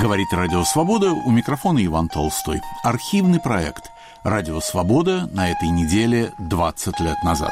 Говорит Радио Свобода, у микрофона Иван Толстой. Архивный проект «Радио Свобода» на этой неделе 20 лет назад.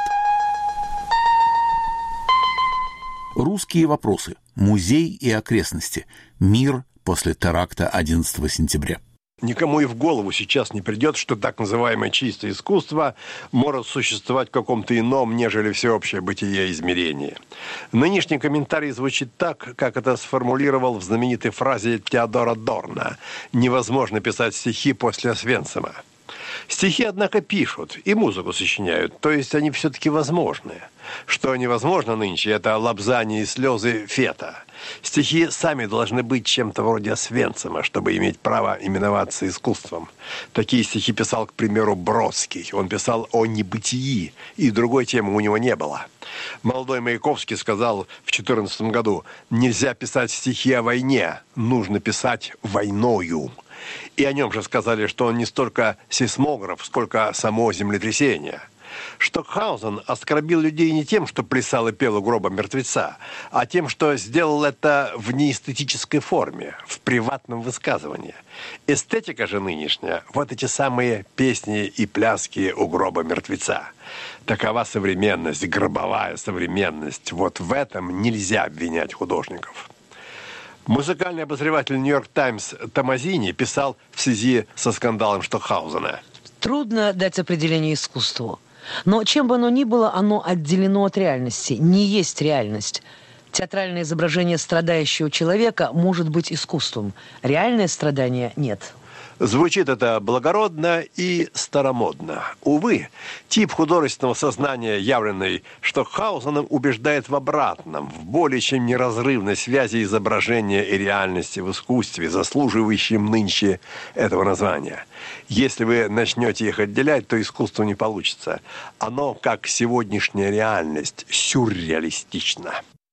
Русские вопросы. Музей и окрестности. Мир после теракта 11 сентября. Никому и в голову сейчас не придет, что так называемое чистое искусство может существовать в каком-то ином, нежели всеобщее бытие измерении. Нынешний комментарий звучит так, как это сформулировал в знаменитой фразе Теодора Дорна: «Невозможно писать стихи после Освенцима». Стихи, однако, пишут и музыку сочиняют, то есть они все-таки возможны. Что невозможно нынче, это лобзание и слезы Фета. Стихи сами должны быть чем-то вроде Освенцима, чтобы иметь право именоваться искусством. Такие стихи писал, к примеру, Бродский. Он писал о небытии, и другой темы у него не было. Молодой Маяковский сказал в 2014 году: «Нельзя писать стихи о войне, нужно писать войною». И о нем же сказали, что он не столько сейсмограф, сколько само землетрясение. Штокхаузен оскорбил людей не тем, что плясал и пел у гроба мертвеца, а тем, что сделал это в неэстетической форме, в приватном высказывании. Эстетика же нынешняя – вот эти самые песни и пляски у гроба мертвеца. Такова современность, гробовая современность. Вот в этом нельзя обвинять художников. Музыкальный обозреватель «Нью-Йорк Таймс» Томазини писал в связи со скандалом Штокхаузена: «Трудно дать определение искусству. Но чем бы оно ни было, оно отделено от реальности, не есть реальность. Театральное изображение страдающего человека может быть искусством. Реальное страдание нет». Звучит это благородно и старомодно. Увы, тип художественного сознания, явленный Штокхаузеном, убеждает в обратном, в более чем неразрывной связи изображения и реальности в искусстве, заслуживающем нынче этого названия. Если вы начнете их отделять, то искусство не получится. Оно, как сегодняшняя реальность, сюрреалистично.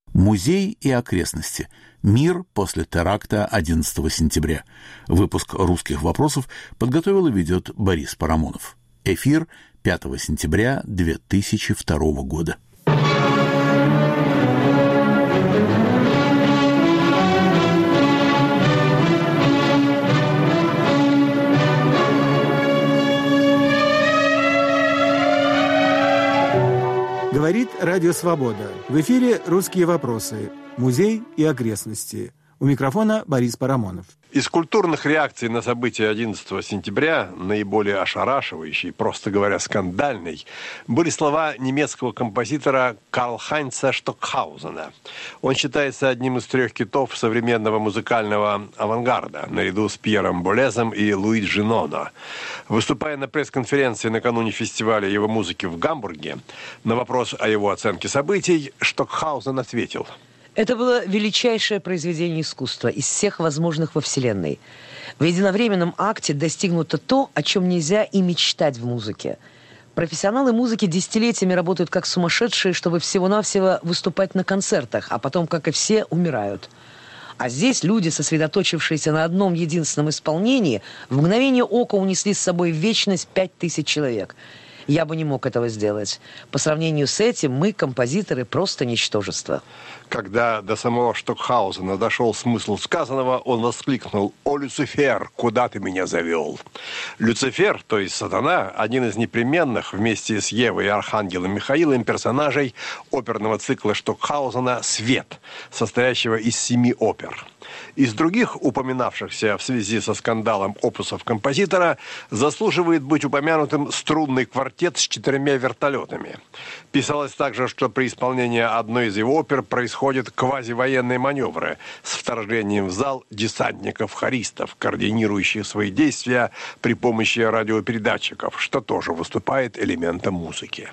Музей и окрестности. Мир после теракта 11 сентября. Выпуск «Русских вопросов» подготовил и ведет Борис Парамонов. Эфир 5 сентября 2002 года. Говорит Радио Свобода. В эфире «Русские вопросы». Музей и окрестности. У микрофона Борис Парамонов. Из культурных реакций на события 11 сентября, наиболее ошарашивающей, просто говоря, скандальной, были слова немецкого композитора Карл-Хайнца Штокхаузена. Он считается одним из 3 китов современного музыкального авангарда, наряду с Пьером Болезом и Луиджи Ноно. Выступая на пресс-конференции накануне фестиваля его музыки в Гамбурге, на вопрос о его оценке событий Штокхаузен ответил: Это было величайшее произведение искусства из всех возможных во Вселенной. В единовременном акте достигнуто то, о чем нельзя и мечтать в музыке. Профессионалы музыки десятилетиями работают как сумасшедшие, чтобы всего-навсего выступать на концертах, а потом, как и все, умирают. А здесь люди, сосредоточившиеся на одном единственном исполнении, в мгновение ока унесли с собой в вечность 5000 человек. Я бы не мог этого сделать. По сравнению с этим мы, композиторы, просто ничтожество. Когда до самого Штокхаузена дошел смысл сказанного, он воскликнул: «О, Люцифер, куда ты меня завел?» Люцифер, то есть сатана, один из непременных вместе с Евой и архангелом Михаилом персонажей оперного цикла Штокхаузена «Свет», состоящего из 7 опер. Из других упоминавшихся в связи со скандалом опусов композитора заслуживает быть упомянутым струнный квартет с 4 вертолетами. Писалось также, что при исполнении одной из его опер происходят квазивоенные маневры с вторжением в зал десантников-хористов, координирующих свои действия при помощи радиопередатчиков, что тоже выступает элементом музыки.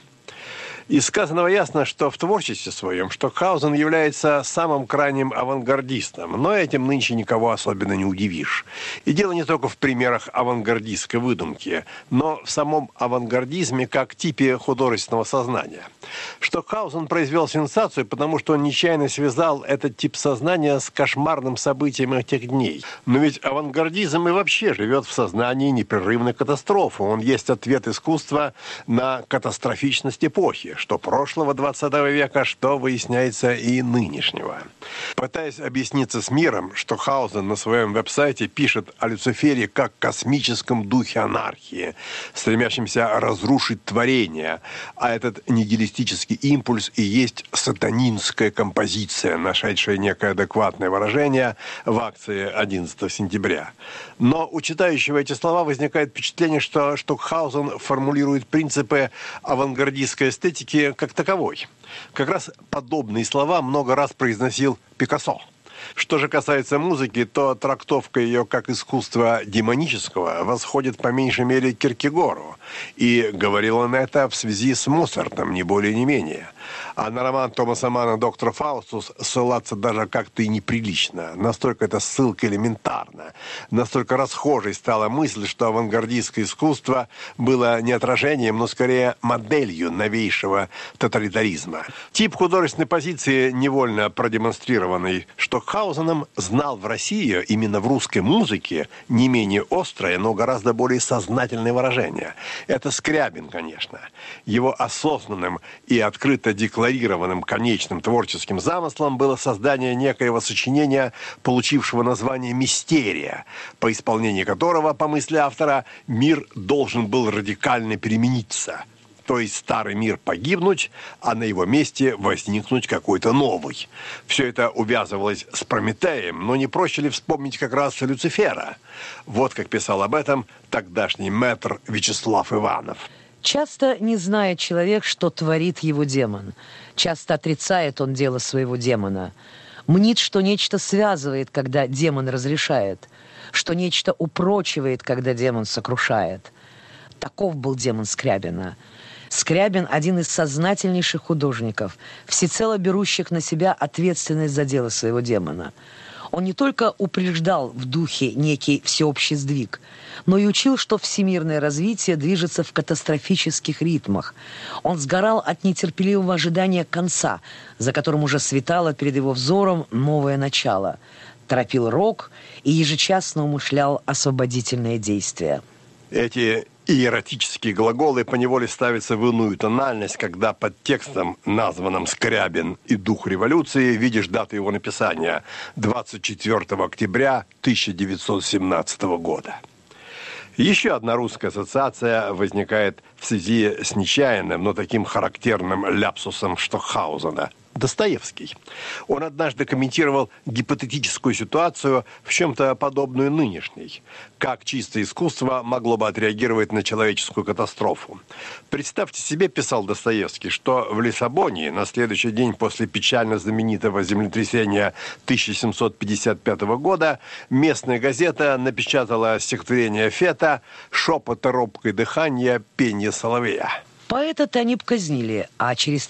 Из сказанного ясно, что в творчестве своем Штокхаузен является самым крайним авангардистом, но этим нынче никого особенно не удивишь. И дело не только в примерах авангардистской выдумки, но в самом авангардизме как типе художественного сознания. Штокхаузен произвел сенсацию, потому что он нечаянно связал этот тип сознания с кошмарным событием этих дней. Но ведь авангардизм и вообще живет в сознании непрерывной катастрофы. Он есть ответ искусства на катастрофичность эпохи, что прошлого 20 века, что выясняется и нынешнего. Пытаясь объясниться с миром, Штокхаузен на своем веб-сайте пишет о Люцифере как космическом духе анархии, стремящемся разрушить творение, а этот нигилистический импульс и есть сатанинская композиция, нашедшая некое адекватное выражение в акции 11 сентября. Но у читающего эти слова возникает впечатление, что Штокхаузен формулирует принципы авангардистской эстетики как таковой. Как раз подобные слова много раз произносил Пикассо. Что же касается музыки, то трактовка ее как искусства демонического восходит по меньшей мере к Киркегору. И говорил он это в связи с Моцартом, ни более ни менее. А на роман Томаса Манна «Доктор Фаустус» ссылаться даже как-то и неприлично. Настолько эта ссылка элементарна. Настолько расхожей стала мысль, что авангардистское искусство было не отражением, но скорее моделью новейшего тоталитаризма. Тип художественной позиции, невольно продемонстрированный Штокхаузеном, знал в России, именно в русской музыке, не менее острое, но гораздо более сознательное выражение. Это Скрябин, конечно. Его осознанным и открыто декларированным конечным творческим замыслом было создание некоего сочинения, получившего название «Мистерия», по исполнении которого, по мысли автора, мир должен был радикально перемениться. То есть старый мир погибнуть, а на его месте возникнуть какой-то новый. Все это увязывалось с Прометеем, но не проще ли вспомнить как раз Люцифера? Вот как писал об этом тогдашний мэтр Вячеслав Иванов. Часто не знает человек, что творит его демон. Часто отрицает он дело своего демона. Мнит, что нечто связывает, когда демон разрешает, что нечто упрочивает, когда демон сокрушает. Таков был демон Скрябина. Скрябин – один из сознательнейших художников, всецело берущих на себя ответственность за дело своего демона. Он не только упреждал в духе некий всеобщий сдвиг, но и учил, что всемирное развитие движется в катастрофических ритмах. Он сгорал от нетерпеливого ожидания конца, за которым уже светало перед его взором новое начало. Торопил рок и ежечасно умышлял освободительные действия. Эти иеротические глаголы поневоле ставятся в иную тональность, когда под текстом, названным «Скрябин» и «Дух революции», видишь дату его написания – 24 октября 1917 года. Еще одна русская ассоциация возникает в связи с нечаянным, но таким характерным ляпсусом Штокхаузена – Достоевский. Он однажды комментировал гипотетическую ситуацию, в чем-то подобную нынешней. Как чистое искусство могло бы отреагировать на человеческую катастрофу. Представьте себе, писал Достоевский, что в Лиссабоне на следующий день после печально знаменитого землетрясения 1755 года местная газета напечатала стихотворение Фета «Шепот, робкое дыхание, пенье соловья». Поэта-то они бы казнили, а через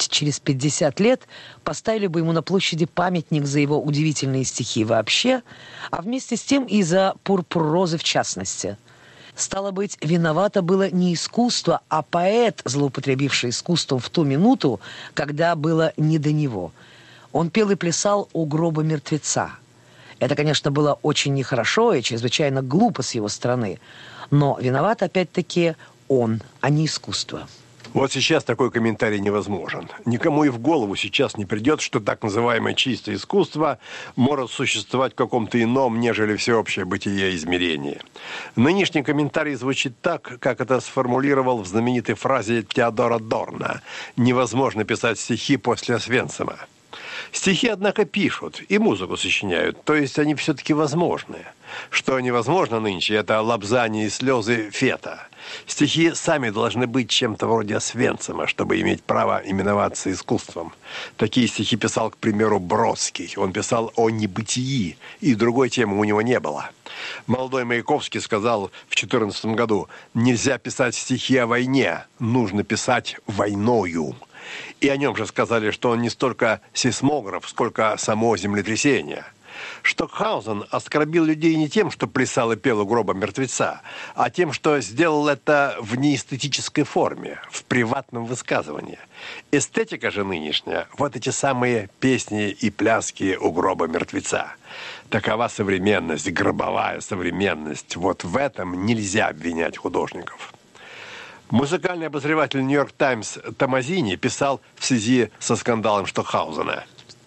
50 лет поставили бы ему на площади памятник за его удивительные стихи вообще, а вместе с тем и за «Пурпур розы» в частности. Стало быть, виновато было не искусство, а поэт, злоупотребивший искусством в ту минуту, когда было не до него. Он пел и плясал у гроба мертвеца. Это, конечно, было очень нехорошо и чрезвычайно глупо с его стороны, но виноват опять-таки он, а не искусство. Вот сейчас такой комментарий невозможен. Никому и в голову сейчас не придет, что так называемое чистое искусство может существовать в каком-то ином, нежели всеобщее бытие измерении. Нынешний комментарий звучит так, как это сформулировал в знаменитой фразе Теодора Дорна: «Невозможно писать стихи после Освенцима». Стихи, однако, пишут и музыку сочиняют, то есть они все-таки возможны. Что невозможно нынче, это лобзание и слезы Фета. Стихи сами должны быть чем-то вроде Освенцима, чтобы иметь право именоваться искусством. Такие стихи писал, к примеру, Бродский. Он писал о небытии, и другой темы у него не было. Молодой Маяковский сказал в 2014 году: «Нельзя писать стихи о войне, нужно писать войною». И о нем же сказали, что он не столько сейсмограф, сколько само землетрясение. Штокхаузен оскорбил людей не тем, что плясал и пел у гроба мертвеца, а тем, что сделал это в неэстетической форме, в приватном высказывании. Эстетика же нынешняя – вот эти самые песни и пляски у гроба мертвеца. Такова современность, гробовая современность. Вот в этом нельзя обвинять художников. Музыкальный обозреватель «Нью-Йорк Таймс» Томазини писал в связи со скандалом Штокхаузена: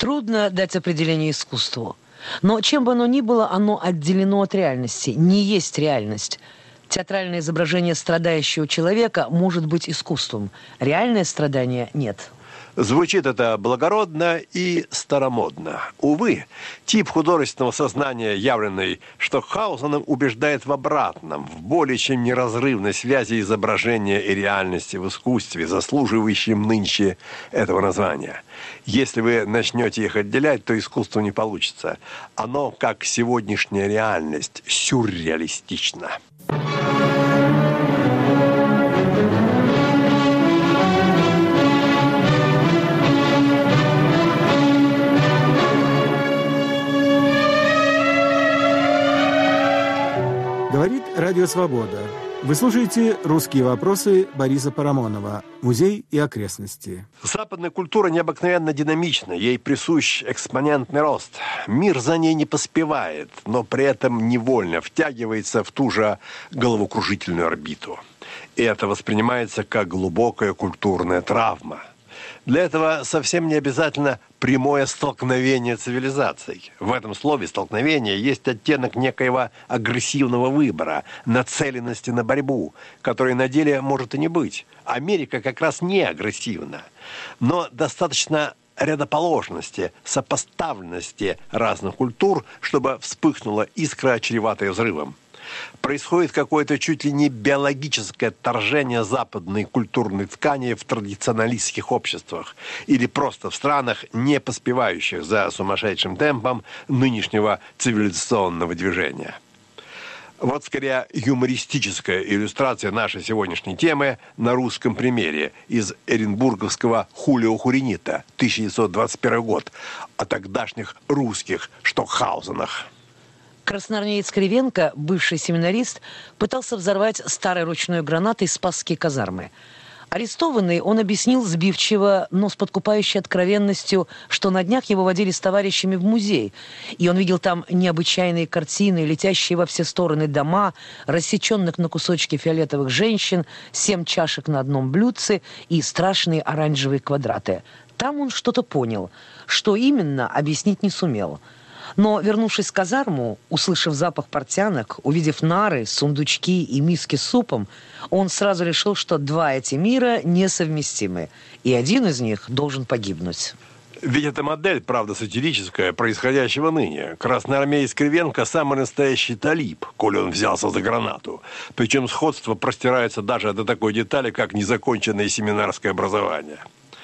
Трудно дать определение искусству. Но чем бы оно ни было, оно отделено от реальности, не есть реальность. Театральное изображение страдающего человека может быть искусством. Реальное страдание нет. Звучит это благородно и старомодно. Увы, тип художественного сознания, явленный Штокхаузеном, убеждает в обратном, в более чем неразрывной связи изображения и реальности в искусстве, заслуживающем нынче этого названия. Если вы начнете их отделять, то искусство не получится. Оно, как сегодняшняя реальность, сюрреалистично. Говорит Радио Свобода. Вы слушаете «Русские вопросы» Бориса Парамонова. Музей и окрестности. Западная культура необыкновенно динамична. Ей присущ экспонентный рост. Мир за ней не поспевает, но при этом невольно втягивается в ту же головокружительную орбиту. И это воспринимается как глубокая культурная травма. Для этого совсем не обязательно прямое столкновение цивилизаций. В этом слове «столкновение» есть оттенок некоего агрессивного выбора, нацеленности на борьбу, которой на деле может и не быть. Америка как раз не агрессивна, но достаточно рядоположности, сопоставленности разных культур, чтобы вспыхнула искра, чреватая взрывом. Происходит какое-то чуть ли не биологическое отторжение западной культурной ткани в традиционалистских обществах или просто в странах, не поспевающих за сумасшедшим темпом нынешнего цивилизационного движения. Вот скорее юмористическая иллюстрация нашей сегодняшней темы на русском примере из оренбурговского Хулио Хуринита, 1921 год, о тогдашних русских Штокхаузенах. Красноармеец Кривенко, бывший семинарист, пытался взорвать старой ручной гранатой Спасские казармы. Арестованный, он объяснил сбивчиво, но с подкупающей откровенностью, что на днях его водили с товарищами в музей, и он видел там необычайные картины, летящие во все стороны дома, рассеченных на кусочки фиолетовых женщин, 7 чашек на одном блюдце и страшные оранжевые квадраты. Там он что-то понял, что именно, объяснить не сумел. Но, вернувшись в казарму, услышав запах портянок, увидев нары, сундучки и миски с супом, он сразу решил, что два эти мира несовместимы, и один из них должен погибнуть. Ведь это модель, правда, сатирическая, происходящего ныне. Красноармеец Кривенко – самый настоящий талиб, коли он взялся за гранату. Причем сходство простирается даже до такой детали, как незаконченное семинарское образование.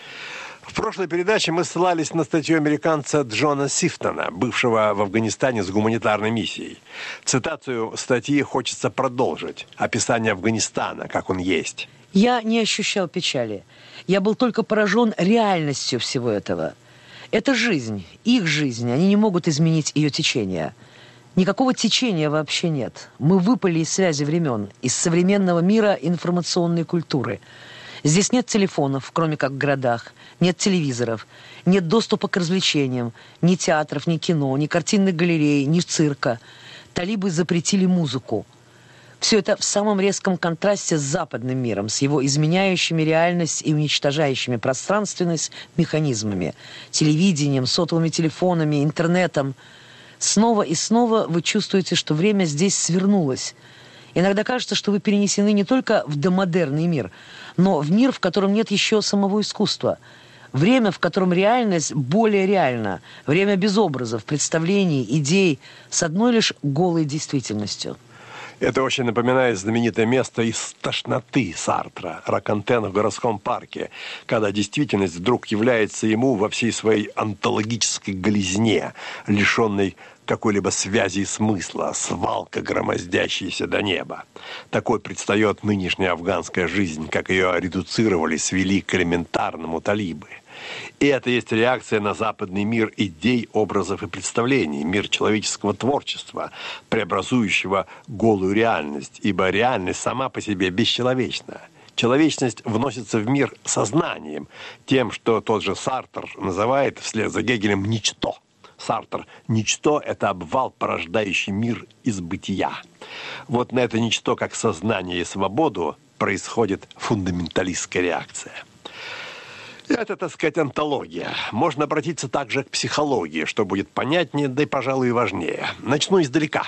В прошлой передаче мы ссылались на статью американца Джона Сифтона, бывшего в Афганистане с гуманитарной миссией. Цитацию статьи хочется продолжить. Описание Афганистана, как он есть. «Я не ощущал печали. Я был только поражен реальностью всего этого. Это жизнь, их жизнь. Они не могут изменить ее течение. Никакого течения вообще нет. Мы выпали из связи времен, из современного мира информационной культуры. Здесь нет телефонов, кроме как в городах, нет телевизоров, нет доступа к развлечениям, ни театров, ни кино, ни картинных галерей, ни цирка. Талибы запретили музыку. Все это в самом резком контрасте с западным миром, с его изменяющими реальность и уничтожающими пространственность механизмами, телевидением, сотовыми телефонами, интернетом. Снова и снова вы чувствуете, что время здесь свернулось. Иногда кажется, что вы перенесены не только в домодерный мир, но в мир, в котором нет еще самого искусства. Время, в котором реальность более реальна. Время без образов, представлений, идей, с одной лишь голой действительностью. Это очень напоминает знаменитое место из «Тошноты» Сартра, Ракантен в городском парке, когда действительность вдруг является ему во всей своей онтологической голизне, лишенной какой-либо связи и смысла, свалка, громоздящаяся до неба. Такой предстает нынешняя афганская жизнь, как ее редуцировали, свели к элементарному талибы. И это есть реакция на западный мир идей, образов и представлений, мир человеческого творчества, преобразующего голую реальность, ибо реальность сама по себе бесчеловечна. Человечность вносится в мир сознанием, тем, что тот же Сартр называет вслед за Гегелем «ничто». Сартр «ничто» – это обвал, порождающий мир из бытия. Вот на это ничто, как сознание и свободу, происходит фундаменталистская реакция. Это, так сказать, антология. Можно обратиться также к психологии, что будет понятнее, да и, пожалуй, и важнее. Начну издалека.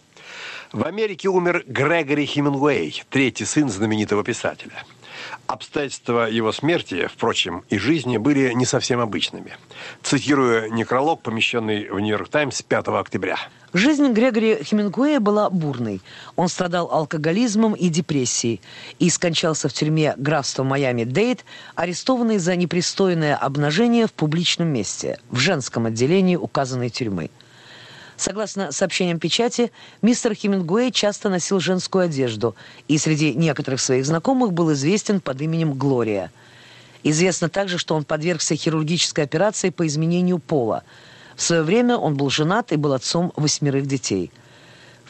В Америке умер Грегори Хемингуэй, третий сын знаменитого писателя. Обстоятельства его смерти, впрочем, и жизни были не совсем обычными. Цитирую некролог, помещенный в «Нью-Йорк Таймс» 5 октября. Жизнь Грегори Хемингуэя была бурной. Он страдал алкоголизмом и депрессией и скончался в тюрьме графства Майами-Дейд, арестованный за непристойное обнажение в публичном месте, в женском отделении указанной тюрьмы. Согласно сообщениям печати, мистер Хемингуэй часто носил женскую одежду и среди некоторых своих знакомых был известен под именем Глория. Известно также, что он подвергся хирургической операции по изменению пола. В свое время он был женат и был отцом 8 детей. В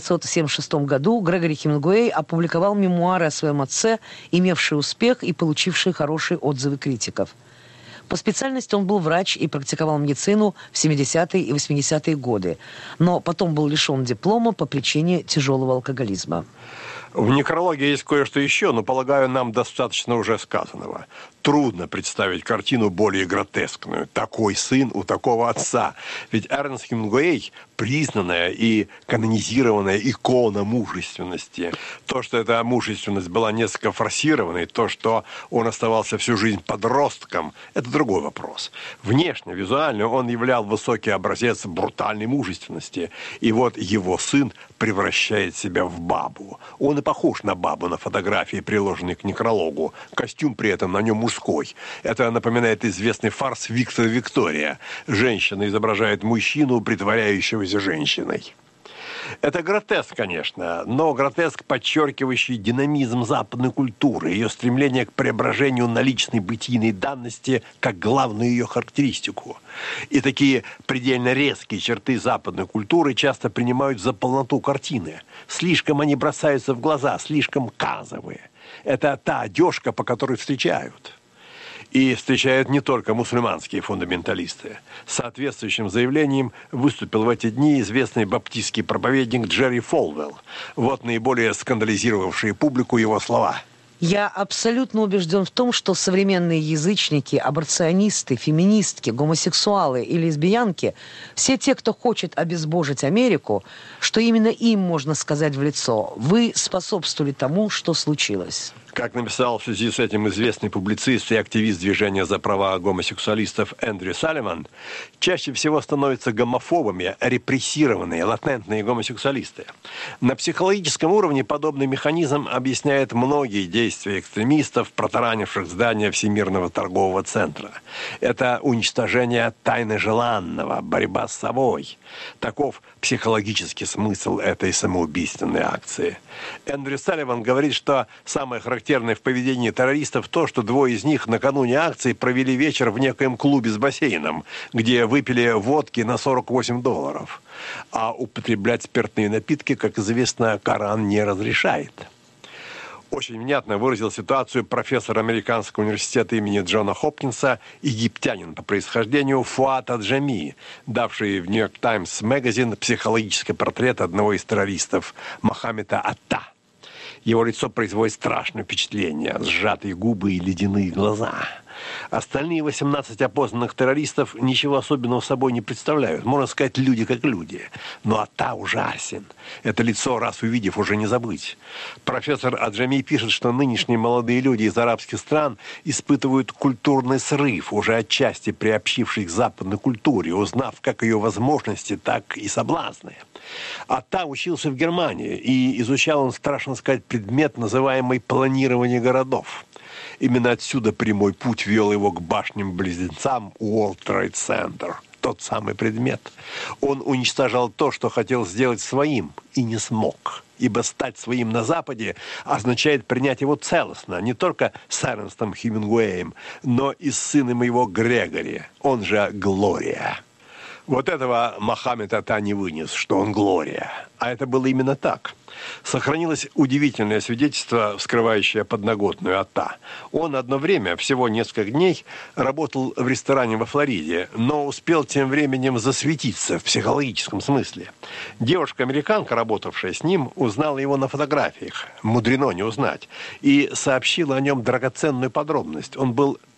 1976 году Грегори Хемингуэй опубликовал мемуары о своем отце, имевшие успех и получившие хорошие отзывы критиков. По специальности он был врач и практиковал медицину в 70-е и 80-е годы, но потом был лишен диплома по причине тяжелого алкоголизма. В некрологе есть кое-что еще, но, полагаю, нам достаточно уже сказанного. Трудно представить картину более гротескную. Такой сын у такого отца. Ведь Эрнест Хемингуэй – признанная и канонизированная икона мужественности. То, что эта мужественность была несколько форсированной, то, что он оставался всю жизнь подростком – это другой вопрос. Внешне, визуально он являл высокий образец брутальной мужественности. И вот его сын превращает себя в бабу. Он и похож на бабу на фотографии, приложенной к некрологу. Костюм при этом на нем мужской. Это напоминает известный фарс «Виктор Виктория». Женщина изображает мужчину, притворяющегося женщиной. Это гротеск, конечно, но гротеск, подчеркивающий динамизм западной культуры, ее стремление к преображению наличной бытийной данности как главную ее характеристику. И такие предельно резкие черты западной культуры часто принимают за полноту картины. Слишком они бросаются в глаза, слишком казовые. Это та одежка, по которой встречают. И встречают не только мусульманские фундаменталисты. С соответствующим заявлением выступил в эти дни известный баптистский проповедник Джерри Фолвелл. Вот наиболее скандализировавшие публику его слова. Я абсолютно убежден в том, что современные язычники, аборционисты, феминистки, гомосексуалы и лесбиянки, все те, кто хочет обезбожить Америку, что именно им можно сказать в лицо: вы способствовали тому, что случилось. Как написал в связи с этим известный публицист и активист движения за права гомосексуалистов Эндрю Салливан, чаще всего становятся гомофобами репрессированные, латентные гомосексуалисты. На психологическом уровне подобный механизм объясняет многие действия экстремистов, протаранивших здание Всемирного торгового центра. Это уничтожение тайны желанного, борьба с собой. Таков психологический смысл этой самоубийственной акции. Эндрю Салливан говорит, что самое характерное в поведении террористов то, что двое из них накануне акции провели вечер в некоем клубе с бассейном, где выпили водки на $48. А употреблять спиртные напитки, как известно, Коран не разрешает. Очень внятно выразил ситуацию профессор Американского университета имени Джона Хопкинса, египтянин по происхождению Фуат Аджами, давший в «Нью-Йорк Таймс» магазин психологический портрет одного из террористов, Мохаммеда Ата. Его лицо производит страшное впечатление, сжатые губы и ледяные глаза. Остальные 18 опознанных террористов ничего особенного собой не представляют. Можно сказать, люди как люди. Но Ата ужасен. Это лицо, раз увидев, уже не забыть. Профессор Аджами пишет, что нынешние молодые люди из арабских стран испытывают культурный срыв, уже отчасти приобщившись к западной культуре, узнав как ее возможности, так и соблазны. Ата учился в Германии, и изучал он, страшно сказать, предмет, называемый планирование городов. Именно отсюда прямой путь вел его к башням-близнецам World Trade Center. Тот самый предмет. Он уничтожал то, что хотел сделать своим, и не смог. Ибо стать своим на Западе означает принять его целостно, не только с Эрнестом Хемингуэем, но и с сыном его Грегори, он же Глория. Вот этого Мохаммед Ата не вынес, что он Глория. А это было именно так. Сохранилось удивительное свидетельство, вскрывающее подноготную Ата. Он одно время, всего несколько дней, работал в ресторане во Флориде, но успел тем временем засветиться в психологическом смысле. Девушка-американка, работавшая с ним, узнала его на фотографиях. Мудрено не узнать. И сообщила о нем драгоценную подробность. Он был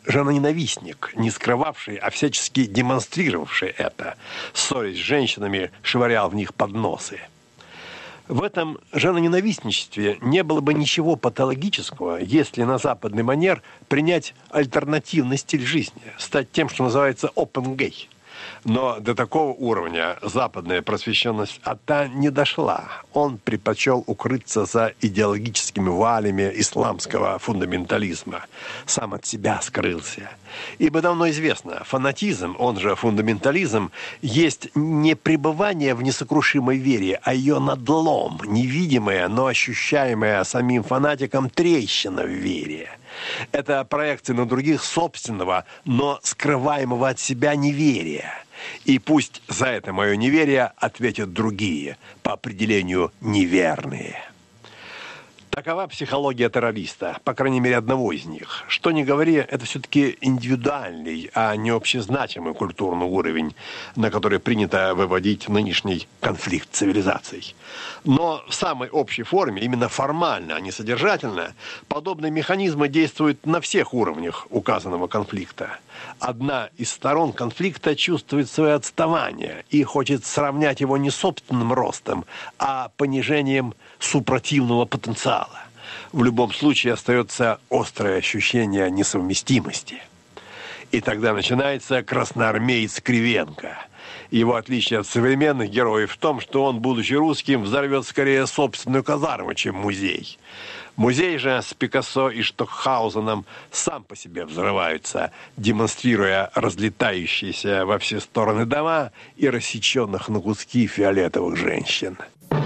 женоненавистник, не скрывавший, а всячески демонстрировавший это, ссорясь с женщинами, швырял в них подносы. В этом женоненавистничестве не было бы ничего патологического, если на западный манер принять альтернативный стиль жизни, стать тем, что называется open gay. Но до такого уровня западная просвещенность ата не дошла. Он предпочел укрыться за идеологическими вуалями исламского фундаментализма. Сам от себя скрылся. Ибо давно известно, фанатизм, он же фундаментализм, есть не пребывание в несокрушимой вере, а ее надлом, невидимая, но ощущаемая самим фанатиком трещина в вере. Это проекция на других собственного, но скрываемого от себя неверия. И пусть за это мое неверие ответят другие, по определению неверные. Такова психология террориста, по крайней мере, одного из них. Что ни говори, это все-таки индивидуальный, а не общезначимый культурный уровень, на который принято выводить нынешний конфликт цивилизаций. Но в самой общей форме, именно формально, а не содержательно, подобные механизмы действуют на всех уровнях указанного конфликта. Одна из сторон конфликта чувствует свое отставание и хочет сравнять его не собственным ростом, а понижением супротивного потенциала. В любом случае остается острое ощущение несовместимости. И тогда начинается красноармеец Кривенко. Его отличие от современных героев в том, что он, будучи русским, взорвет скорее собственную казарму, чем музей. Музей же с Пикассо и Штокхаузеном сам по себе взрываются, демонстрируя разлетающиеся во все стороны дома и рассеченных на куски фиолетовых женщин.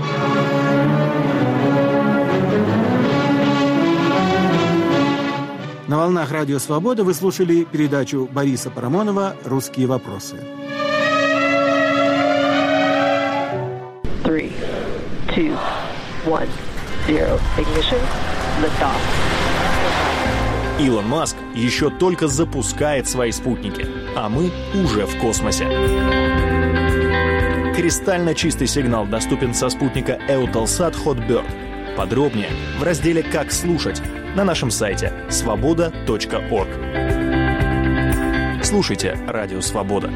На волнах Радио Свобода вы слушали передачу Бориса Парамонова «Русские вопросы». 3, 2, 1, 0. Ignition. Liftoff. Илон Маск еще только запускает свои спутники, а мы уже в космосе. Кристально чистый сигнал доступен со спутника Eutelsat Hotbird. Подробнее в разделе «Как слушать» на нашем сайте svoboda.org. Слушайте Радио Свобода.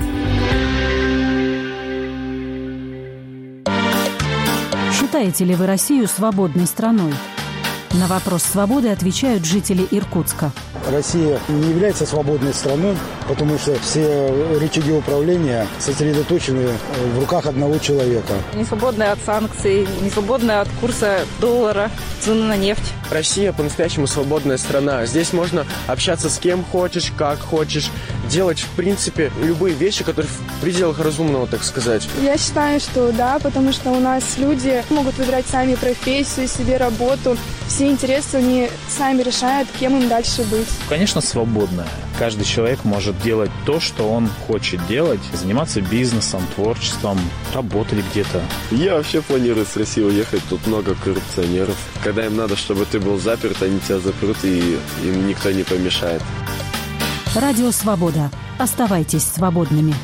Считаете ли вы Россию свободной страной? На вопрос «Свободы» отвечают жители Иркутска. Россия не является свободной страной, потому что все рычаги управления сосредоточены в руках одного человека. Не свободная от санкций, не свободная от курса доллара, цены на нефть. Россия по-настоящему свободная страна. Здесь можно общаться с кем хочешь, как хочешь, делать, в принципе, любые вещи, которые в пределах разумного, так сказать. Я считаю, что да, потому что у нас люди могут выбирать сами профессию, себе работу. Все интересы они сами решают, кем им дальше быть. Конечно, свободная. Каждый человек может делать то, что он хочет делать, заниматься бизнесом, творчеством, работать где-то. Я вообще планирую с России уехать, тут много коррупционеров. Когда им надо, чтобы ты был заперт, они тебя запрут, и им никто не помешает. Радио Свобода. Оставайтесь свободными.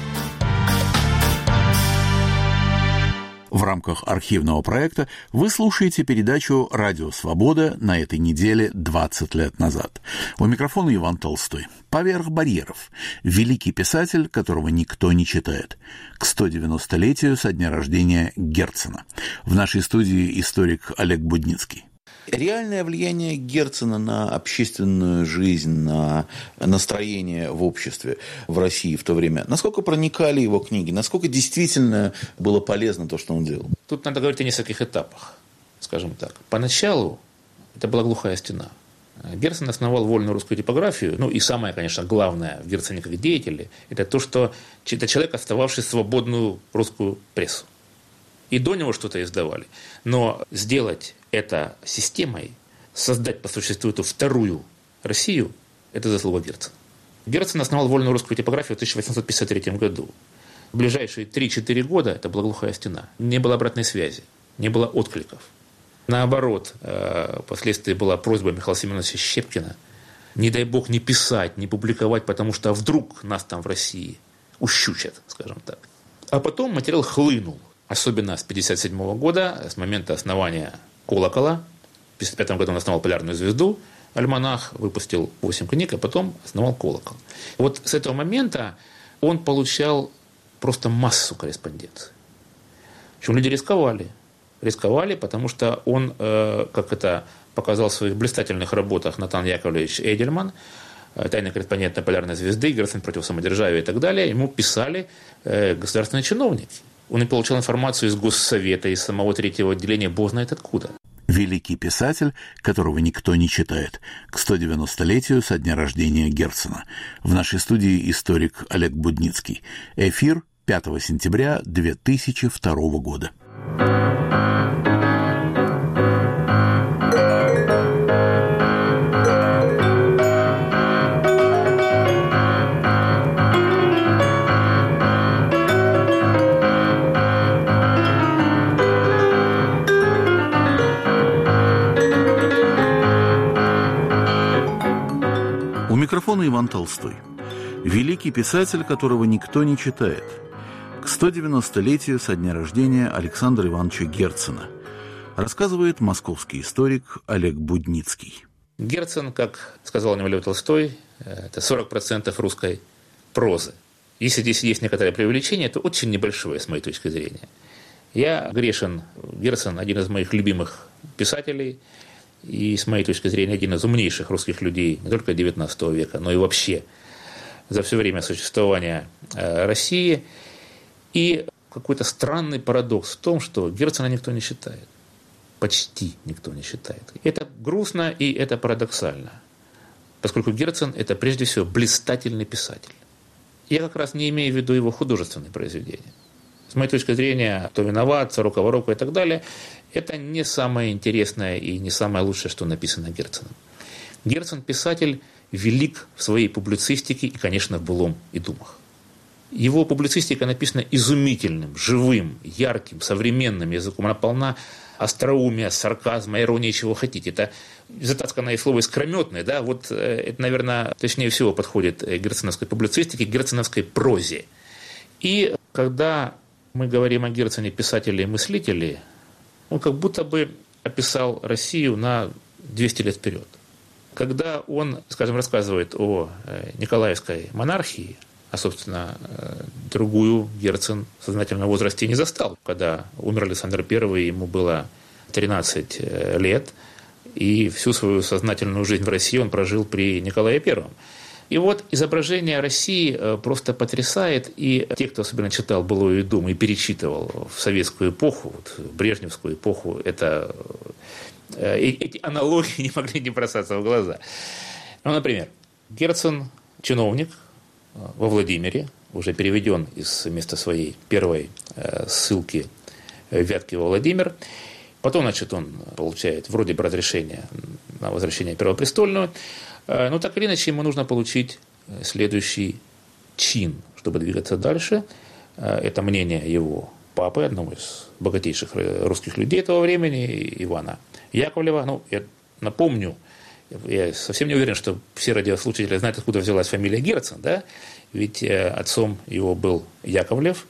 В рамках архивного проекта вы слушаете передачу «Радио Свобода» на этой неделе 20 лет назад. У микрофона Иван Толстой. «Поверх барьеров» – великий писатель, которого никто не читает. К 190-летию со дня рождения Герцена. В нашей студии историк Олег Будницкий. Реальное влияние Герцена на общественную жизнь, на настроение в обществе в России в то время, насколько проникали его книги, насколько действительно было полезно то, что он делал? Тут надо говорить о нескольких этапах, скажем так. Поначалу это была глухая стена. Герцен основал вольную русскую типографию, ну и самое, конечно, главное в Герцене как деятеле, это то, что это человек, остававший свободную русскую прессу. И до него что-то издавали. Но сделать это системой, создать по существу эту вторую Россию, это заслуга Герцена. Герцен основал вольную русскую типографию в 1853 году. В ближайшие 3-4 года это была глухая стена. Не было обратной связи, не было откликов. Наоборот, впоследствии была просьба Михаила Семеновича Щепкина, не дай бог не писать, не публиковать, потому что вдруг нас там в России ущучат, скажем так. А потом материал хлынул. Особенно с 1957 года, с момента основания «Колокола». В 1955 году он основал «Полярную звезду». альманах, выпустил 8 книг, а потом основал «Колокол». Вот с этого момента он получал просто массу корреспонденции. Причем люди рисковали, потому что он, как это показал в своих блистательных работах Натан Яковлевич Эдельман, тайный корреспондент на «Полярной звезды», Герцен против самодержавия и так далее, ему писали государственные чиновники. Он и получал информацию из Госсовета, из самого третьего отделения, бог знает откуда. Великий писатель, которого никто не читает, к 190-летию со дня рождения Герцена. В нашей студии историк Олег Будницкий. Эфир 5 сентября 2002 года. У микрофона Иван Толстой. Великий писатель, которого никто не читает. К 190-летию со дня рождения Александра Ивановича Герцена. Рассказывает московский историк Олег Будницкий. Герцен, как сказал Лев Толстой, это 40% русской прозы. Если здесь есть некоторое преувеличение, то очень небольшое, с моей точки зрения. Я грешен. Герцен – один из моих любимых писателей. И, с моей точки зрения, один из умнейших русских людей не только XIX века, но и вообще за все время существования России. И какой-то странный парадокс в том, что Герцена никто не считает. Почти никто не считает. Это грустно и это парадоксально, поскольку Герцен – это прежде всего блистательный писатель. Я как раз не имею в виду его художественные произведения. С моей точки зрения, «Кто виноват», «Сорока ворока» и так далее – это не самое интересное и не самое лучшее, что написано Герценом. Герцен – писатель велик в своей публицистике и, конечно, в «Былом и думах». Его публицистика написана изумительным, живым, ярким, современным языком. Она полна остроумия, сарказма, иронии, чего хотите. Это затасканное слово искрометное, да, вот это, наверное, точнее всего подходит герценовской публицистике, герценовской прозе. И когда мы говорим о Герцене писателе и мыслителе, он как будто бы описал Россию на 200 лет вперед. Когда он, скажем, рассказывает о Николаевской монархии, а, собственно, другую Герцен в сознательном возрасте не застал. Когда умер Александр I, ему было 13 лет, и всю свою сознательную жизнь в России он прожил при Николае I. И вот изображение России просто потрясает, и те, кто особенно читал «Былое и думы» и перечитывал в советскую эпоху, вот, в брежневскую эпоху, эти аналогии не могли не бросаться в глаза. Ну, например, Герцен – чиновник во Владимире, уже переведен из места своей первой ссылки в Вятке во Владимир. Потом, значит, он получает вроде бы разрешение на возвращение в Первопрестольную. Но так или иначе ему нужно получить следующий чин, чтобы двигаться дальше. Это мнение его папы, одного из богатейших русских людей этого времени, Ивана Яковлева. Ну, я напомню, я совсем не уверен, что все радиослушатели знают, откуда взялась фамилия Герцен, да? Ведь отцом его был Яковлев,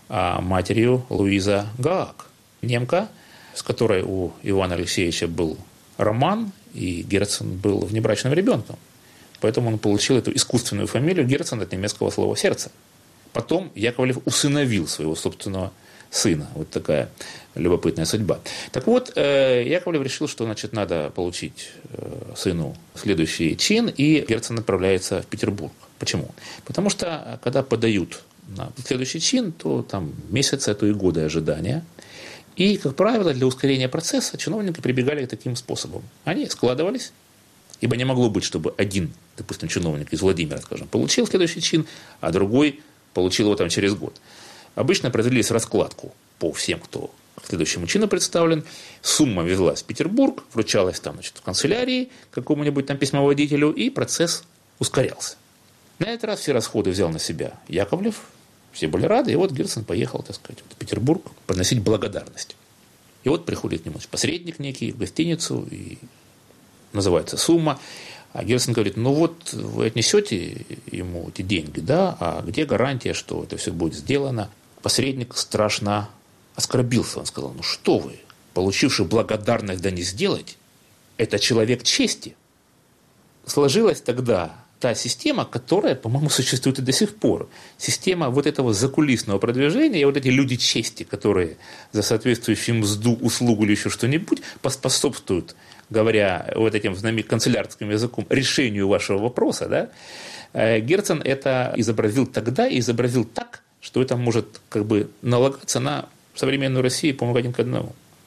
а матерью Луиза Гаак, немка, с которой у Ивана Алексеевича был роман, и Герцен был внебрачным ребенком. Поэтому он получил эту искусственную фамилию Герцен от немецкого слова «сердце». Потом Яковлев усыновил своего собственного сына. Вот такая любопытная судьба. Так вот, Яковлев решил, что, значит, надо получить сыну следующий чин, и Герцен отправляется в Петербург. Почему? Потому что, когда подают на следующий чин, то там месяцы, а то и годы ожидания. И, как правило, для ускорения процесса чиновники прибегали к таким способам. Они складывались, ибо не могло быть, чтобы один, допустим, чиновник из Владимира, скажем, получил следующий чин, а другой получил его там через год. Обычно производились раскладку по всем, кто к следующему чину представлен. Сумма везлась в Петербург, вручалась там, значит, в канцелярии какому-нибудь там письмоводителю, и процесс ускорялся. На этот раз все расходы взял на себя Яковлев, все были рады, и вот Герцен поехал, так сказать, в Петербург подносить благодарность. И вот приходит к нему посредник некий в гостиницу, и называется сумма. А Герцен говорит: ну вот вы отнесете ему эти деньги, да, а где гарантия, что это все будет сделано? Посредник страшно оскорбился. Он сказал: ну что вы, получивший благодарность да не сделать, это человек чести. сложилась тогда та система, которая, по-моему, существует и до сих пор. Система вот этого закулисного продвижения, и вот эти люди чести, которые за соответствующую мзду, услугу или еще что-нибудь поспособствуют, говоря вот этим канцелярским языком, решению вашего вопроса, да, Герцен это изобразил тогда и изобразил так, что это может как бы налагаться на современную Россию, по-моему, 1 к 1.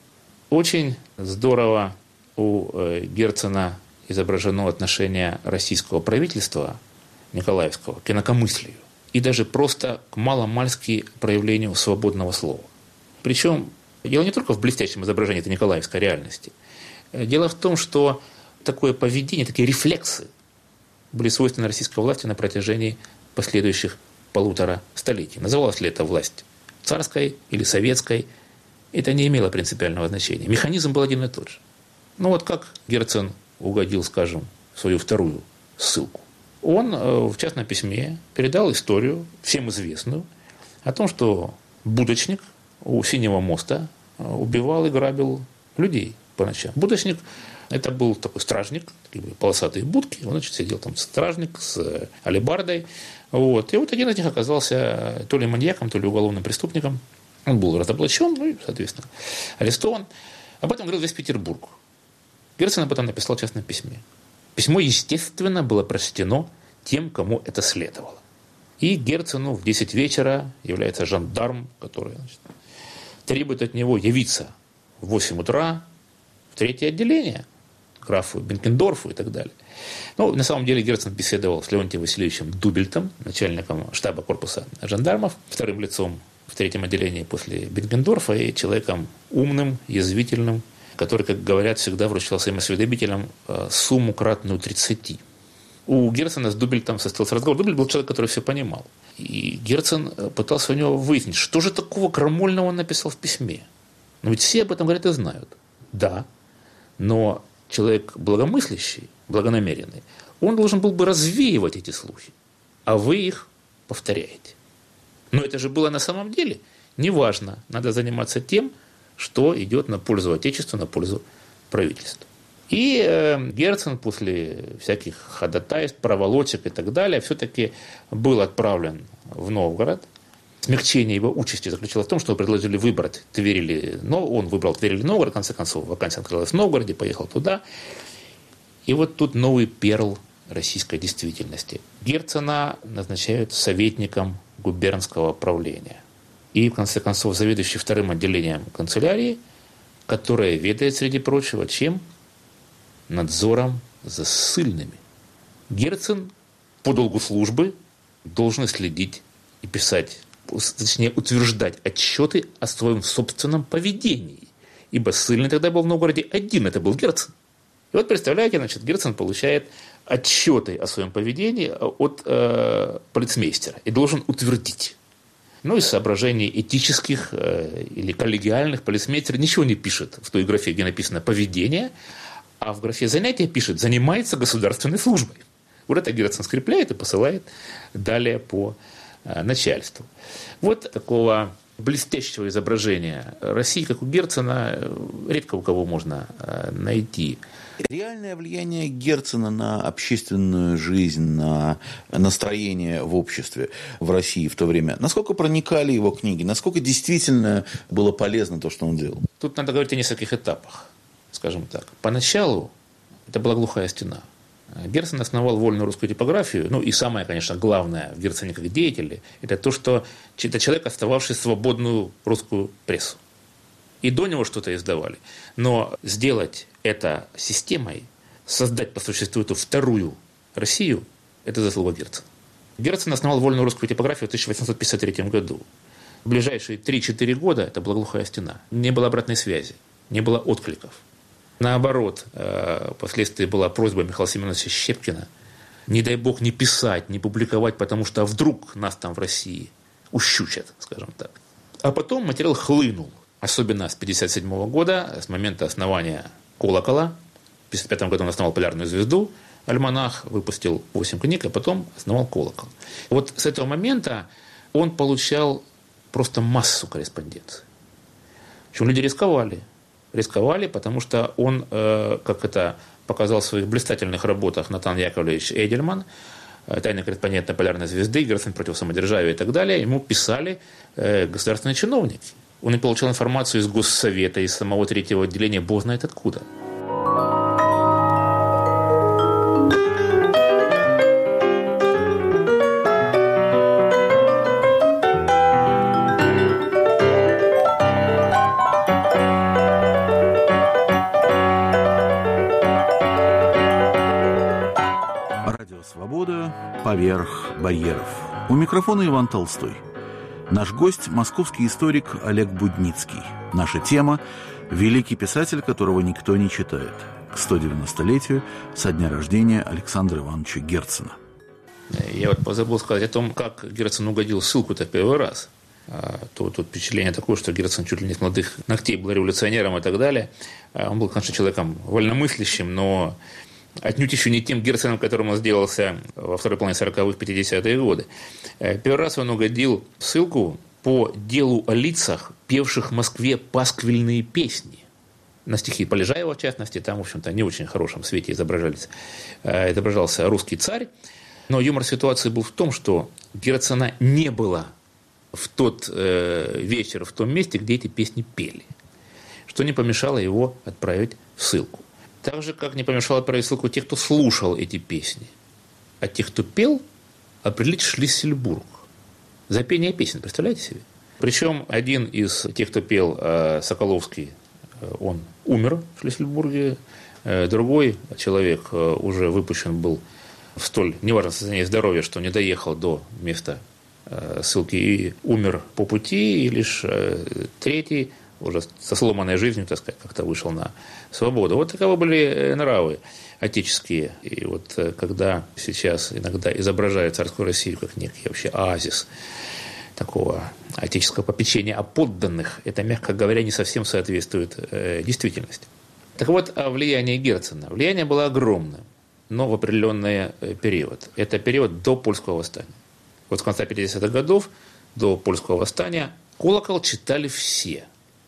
Очень здорово у Герцена изображено отношение российского правительства Николаевского к инакомыслию и даже просто к маломальски проявлению свободного слова. Причем дело не только в блестящем изображении этой николаевской реальности. Дело в том, что такое поведение, такие рефлексы были свойственны российской власти на протяжении последующих 1,5 столетий. Называлась ли это власть царской или советской, это не имело принципиального значения. Механизм был один и тот же. Ну вот как Герцен угодил, скажем, в свою 2-ю ссылку. Он в частном письме передал историю, всем известную, о том, что будочник у Синего моста убивал и грабил людей по ночам. Будочник – это был такой стражник, такие полосатые будки, он, значит, сидел там стражник с алебардой. Вот. И вот один из них оказался то ли маньяком, то ли уголовным преступником. Он был разоблачен, ну и, соответственно, арестован. Об этом говорил весь Петербург. Герцен об этом написал в частном письме. Письмо, естественно, было прочтено тем, кому это следовало. И Герцену в 10 вечера является жандарм, который, значит, требует от него явиться в 8 утра в 3-е отделение, графу Бенкендорфу и так далее. Ну, на самом деле Герцен беседовал с Леонтием Васильевичем Дубельтом, начальником штаба корпуса жандармов, 2-м лицом в 3-м отделении после Бенкендорфа и человеком умным, язвительным, который, как говорят, всегда вручал своим осведомителям сумму кратную 30. У Герцена с Дубельтом состоялся разговор. Дубельт был человек, который все понимал. И Герцен пытался у него выяснить, что же такого крамольного он написал в письме. Но ведь все об этом говорят и знают. Да, но человек благомыслящий, благонамеренный, он должен был бы развеивать эти слухи, а вы их повторяете. Но это же было на самом деле неважно. Надо заниматься тем, что идет на пользу Отечеству, на пользу правительству. И Герцен после всяких ходатайств, проволочек и так далее все-таки был отправлен в Новгород. Смягчение его участи заключалось в том, что его предложили выбрать Тверь или Новгород. Он выбрал Тверь или Новгород, в конце концов, вакансия открылась в Новгороде, поехал туда. И вот тут новый перл российской действительности. Герцена назначают советником губернского правления. И, в конце концов, заведующий 2-м отделением канцелярии, которая ведает, среди прочего, чем? Надзором за ссыльными. Герцен по долгу службы должен следить и писать, точнее, утверждать отчеты о своем собственном поведении. Ибо ссыльный тогда был в Новгороде один, это был Герцен. И вот, представляете, значит, Герцен получает отчеты о своем поведении от полицмейстера и должен утвердить. Ну, из соображений этических или коллегиальных полицмейстер ничего не пишет в той графе, где написано «поведение», а в графе «занятия» пишет «занимается государственной службой». Вот это Герцен скрепляет и посылает далее по начальству. Вот такого блестящего изображения России, как у Герцена, редко у кого можно найти. Реальное влияние Герцена на общественную жизнь, на настроение в обществе в России в то время, насколько проникали его книги, насколько действительно было полезно то, что он делал? Тут надо говорить о нескольких этапах, скажем так. Поначалу это была глухая стена. Герцен основал вольную русскую типографию, ну и самое, конечно, главное в Герцене как деятеле, это то, что это человек, остававший свободную русскую прессу. И до него что-то издавали. Но сделать это системой, создать по существу эту 2-ю Россию, это заслуга Герцена. Герцен основал вольную русскую типографию в 1853 году. В ближайшие 3-4 года это была глухая стена. Не было обратной связи, не было откликов. Наоборот, впоследствии была просьба Михаила Семеновича Щепкина, не дай бог не писать, не публиковать, потому что вдруг нас там в России ущучат, скажем так. А потом материал хлынул, особенно с 1957 года, с момента основания «Колокола». В 1955 году он основал «Полярную звезду», альманах, выпустил 8 книг, а потом основал «Колокол». Вот с этого момента он получал просто массу корреспонденции. Причем люди рисковали, потому что он, как это показал в своих блистательных работах Натан Яковлевич Эдельман, «Тайный корреспондент полярной звезды», «Герцен против самодержавия» и так далее, ему писали государственные чиновники. Он и получал информацию из Госсовета, из самого третьего отделения, бог знает откуда. Свобода поверх барьеров. У микрофона Иван Толстой. Наш гость – московский историк Олег Будницкий. Наша тема – великий писатель, которого никто не читает. К 190-летию со дня рождения Александра Ивановича Герцена. Я вот позабыл сказать о том, как Герцен угодил в ссылку-то первый раз. Тут впечатление такое, что Герцен чуть ли не с молодых ногтей был революционером и так далее. Он был, конечно, человеком вольномыслящим, но отнюдь еще не тем Герценом, которым он сделался во второй половине 40-х, 50-е годы. Первый раз он угодил в ссылку по делу о лицах, певших в Москве пасквильные песни. На стихи Полежаева, в частности, там, в общем-то, не в очень хорошем свете изображался русский царь. Но юмор ситуации был в том, что Герцена не было в тот вечер, в том месте, где эти песни пели, что не помешало его отправить в ссылку. Так же, как не помешало отправить в ссылку тех, кто слушал эти песни. А тех, кто пел, определить в Шлиссельбург. За пение песен, представляете себе? Причем один из тех, кто пел, Соколовский, он умер в Шлиссельбурге. Другой человек уже выпущен был в столь неважном состоянии здоровья, что не доехал до места ссылки и умер по пути. И лишь третий, уже со сломанной жизнью, так сказать, как-то вышел на свободу. Вот таковы были нравы отеческие. И вот когда сейчас иногда изображают царскую Россию как некий вообще оазис такого отеческого попечения о подданных, это, мягко говоря, не совсем соответствует действительности. Так вот, о влиянии Герцена. Влияние было огромным, но в определенный период. Это период до Польского восстания. Вот с конца 50-х годов до Польского восстания колокол читали все.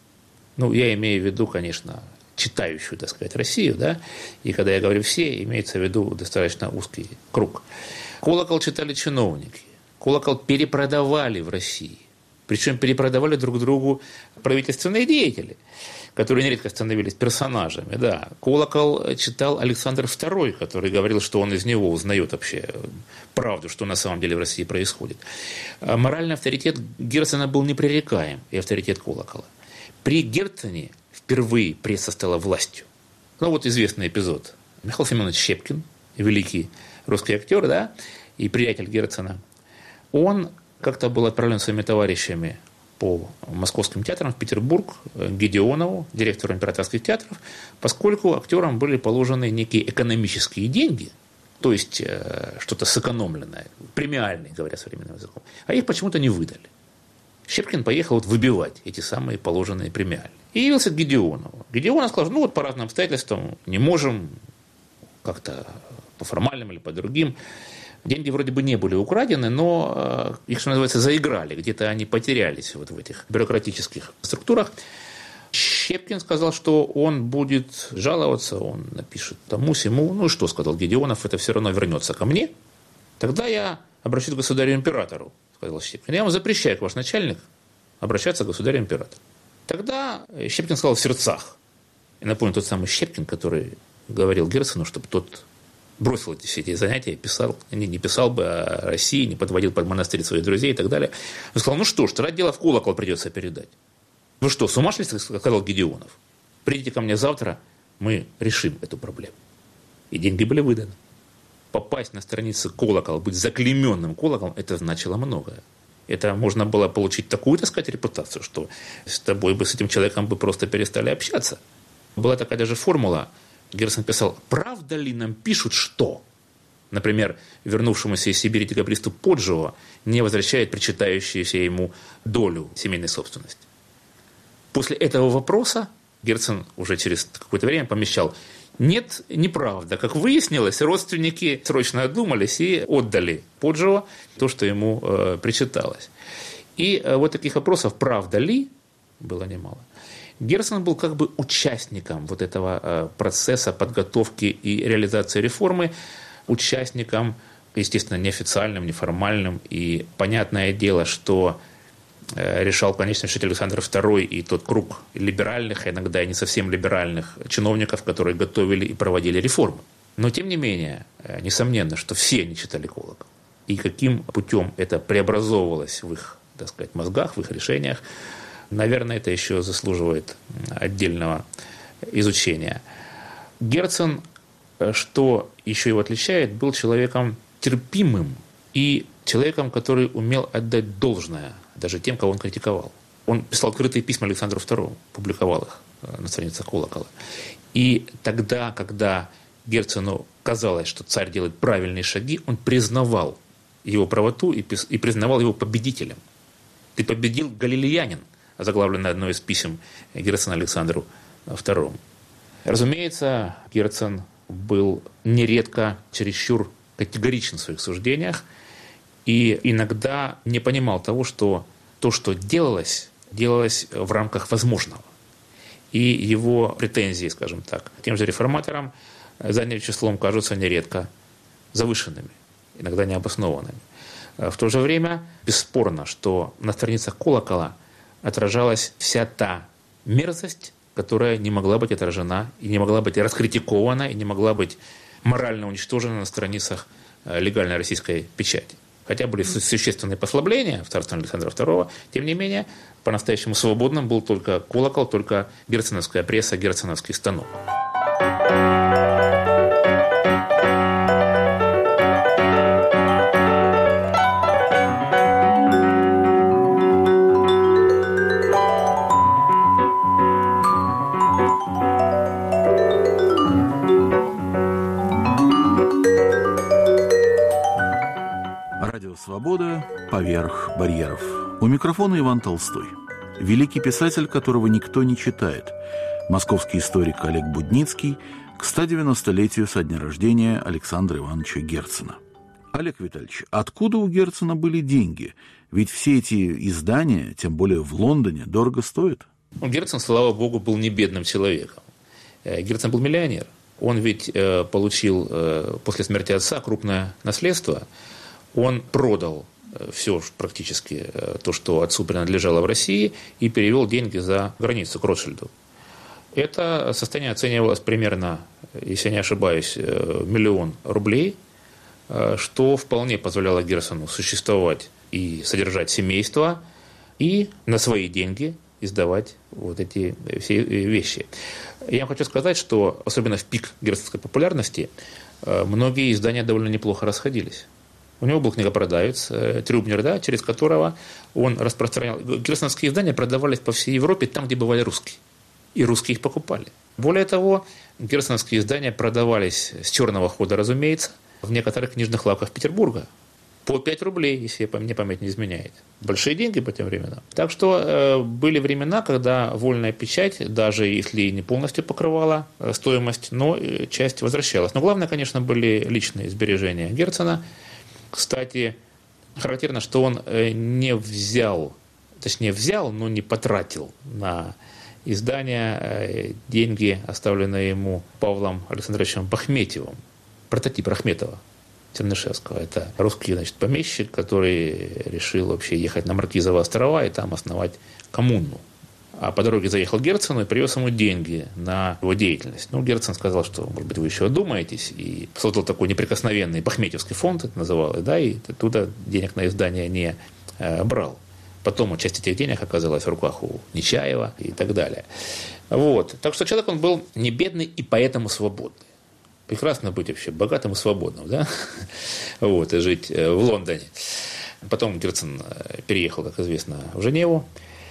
Ну, я имею в виду, конечно, читающую, так сказать, Россию, да, и когда я говорю «все», имеется в виду достаточно узкий круг. Колокол читали чиновники, колокол перепродавали в России, причем перепродавали друг другу правительственные деятели, которые нередко становились персонажами, да. Колокол читал Александр II, который говорил, что он из него узнает вообще правду, что на самом деле в России происходит. Моральный авторитет Герцена был непререкаем, и авторитет колокола. При Герцене впервые пресса стала властью. Ну, вот известный эпизод. Михаил Семенович Щепкин, великий русский актер, да, и приятель Герцена, он как-то был отправлен своими товарищами по московским театрам в Петербург к Гедеонову, директору императорских театров, поскольку актерам были положены некие экономические деньги, то есть что-то сэкономленное, премиальное, говоря современным языком, а их почему-то не выдали. Щепкин поехал вот выбивать эти самые положенные премиальные. И явился к Гедеонову. Гедеонов сказал, ну вот по разным обстоятельствам не можем, как-то по формальным или по другим. Деньги вроде бы не были украдены, но их, что называется, заиграли. Где-то они потерялись вот в этих бюрократических структурах. Щепкин сказал, что он будет жаловаться, он напишет тому-сему. Ну что, сказал Гедеонов, это все равно вернется ко мне. Тогда я обращусь к государю-императору, сказал Щепкин. Я вам запрещаю, как ваш начальник, обращаться к государю-императору. Тогда Щепкин сказал в сердцах. И напомню, тот самый Щепкин, который говорил Герцену, чтобы тот бросил все эти занятия, писал, не писал бы о России, не подводил под монастырь своих друзей и так далее. Он сказал, ну что ж, тогда дело в колокол придется передать. Ну что, с ума шли, сказал Гедеонов. Придите ко мне завтра, мы решим эту проблему. И деньги были выданы. Попасть на страницы колокола, быть заклейменным колоколом, это значило многое. Это можно было получить такую, так сказать, репутацию, что с тобой бы, с этим человеком бы просто перестали общаться. Была такая даже формула. Герцен писал, правда ли нам пишут, что, например, вернувшемуся из Сибири декабристу Поджио не возвращает причитающуюся ему долю семейной собственности. После этого вопроса Герцен уже через какое-то время помещал, нет, неправда. Как выяснилось, родственники срочно одумались и отдали Поджио то, что ему причиталось. И вот таких вопросов, правда ли, было немало. Герцен был как бы участником вот этого процесса подготовки и реализации реформы, участником, естественно, неофициальным, неформальным. И понятное дело, что решал в конечном счете Александр II и тот круг либеральных, а иногда и не совсем либеральных чиновников, которые готовили и проводили реформы. Но, тем не менее, несомненно, что все они читали колокол. И каким путем это преобразовывалось в их, так сказать, мозгах, в их решениях, наверное, это еще заслуживает отдельного изучения. Герцен, что еще его отличает, был человеком терпимым и человеком, который умел отдать должное даже тем, кого он критиковал. Он писал открытые письма Александру II, публиковал их на страницах колокола. И тогда, когда Герцену казалось, что царь делает правильные шаги, он признавал его правоту и признавал его победителем. «Ты победил, галилеянин», заглавленное одно из писем Герцена Александру II. Разумеется, Герцен был нередко чересчур категоричен в своих суждениях и иногда не понимал того, что то, что делалось в рамках возможного. И его претензии, скажем так, тем же реформаторам задним числом кажутся нередко завышенными, иногда необоснованными. В то же время бесспорно, что на страницах колокола отражалась вся та мерзость, которая не могла быть отражена и не могла быть раскритикована и не могла быть морально уничтожена на страницах легальной российской печати. Хотя были существенные послабления в царстве Александра II, тем не менее, по-настоящему свободным был только колокол, только герценовская пресса, герценовский станок. Свобода поверх барьеров. У микрофона Иван Толстой. Великий писатель, которого никто не читает. Московский историк Олег Будницкий к 190-летию со дня рождения Александра Ивановича Герцена. Олег Витальевич, откуда у Герцена были деньги? Ведь все эти издания, тем более в Лондоне, дорого стоят. Герцен, слава богу, был не бедным человеком. Герцен был миллионер. Он ведь получил после смерти отца крупное наследство. Он продал все практически то, что отцу принадлежало в России, и перевел деньги за границу к Ротшильду. Это состояние оценивалось примерно, если я не ошибаюсь, 1 миллион рублей, что вполне позволяло Герцену существовать и содержать семейство, и на свои деньги издавать вот эти все вещи. Я вам хочу сказать, что особенно в пик герценской популярности многие издания довольно неплохо расходились. У него был книгопродавец Трюбнер, да, через которого он распространял. Герценовские издания продавались по всей Европе, там, где бывали русские. И русские их покупали. Более того, герценовские издания продавались с черного хода, разумеется, в некоторых книжных лавках Петербурга. По 5 рублей, если мне память не изменяет. Большие деньги по тем временам. Так что были времена, когда вольная печать, даже если не полностью покрывала стоимость, но часть возвращалась. Но главное, конечно, были личные сбережения Герцена. Кстати, характерно, что он не взял, но не потратил на издание деньги, оставленные ему Павлом Александровичем Бахметьевым, прототип Рахметова Чернышевского. Это русский, значит, помещик, который решил вообще ехать на Маркизово острова и там основать коммуну. А по дороге заехал к Герцену и привез ему деньги на его деятельность. Ну, Герцен сказал, что, может быть, вы еще одумаетесь, и создал такой неприкосновенный Бахметьевский фонд, это называлось, да, и оттуда денег на издание не брал. Потом часть этих денег оказалась в руках у Нечаева и так далее. Вот. Так что человек он был не бедный и поэтому свободный. Прекрасно быть вообще богатым и свободным, да, вот, и жить в Лондоне. Потом Герцен переехал, как известно, в Женеву.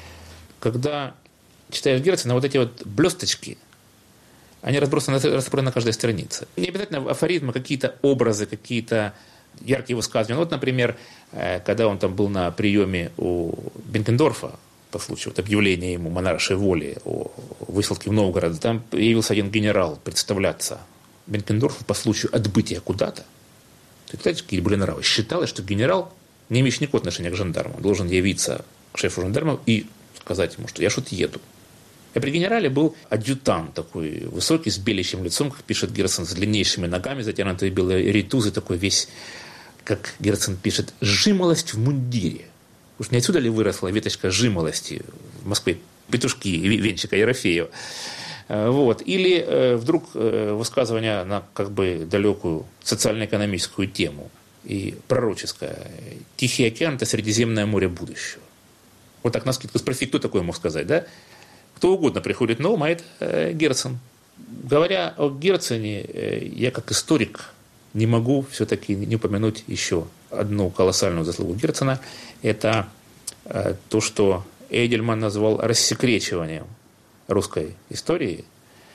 Когда читаешь Герцена, вот эти вот блесточки, они разбросаны на каждой странице. Не обязательно афоризмы, какие-то образы, какие-то яркие высказывания. Вот, например, когда он там был на приеме у Бенкендорфа, по случаю вот объявления ему монаршей воли о высылке в Новгород, там явился один генерал представляться Бенкендорфу по случаю отбытия куда-то. Знаете, какие были нравы? Считалось, что генерал, не имеющий никакого отношения к жандарму, должен явиться к шефу жандармов и сказать ему, что я что-то еду. А при генерале был адъютант такой высокий, с белящим лицом, как пишет Герцен, с длиннейшими ногами, затянутые белые ритузы, такой весь, как Герцен пишет, жимолость в мундире. Уж не отсюда ли выросла веточка жимолости в Москве, петушки Венчика Ерофеева. Вот. Или вдруг высказывание на как бы далекую социально-экономическую тему и пророческое. «Тихий океан – это Средиземное море будущего». Вот так навскидку спросить, кто такое мог сказать, да? Кто угодно приходит на ум, а это Герцен. Говоря о Герцене, я как историк не могу все-таки не упомянуть еще одну колоссальную заслугу Герцена. Это то, что Эйдельман назвал рассекречиванием русской истории.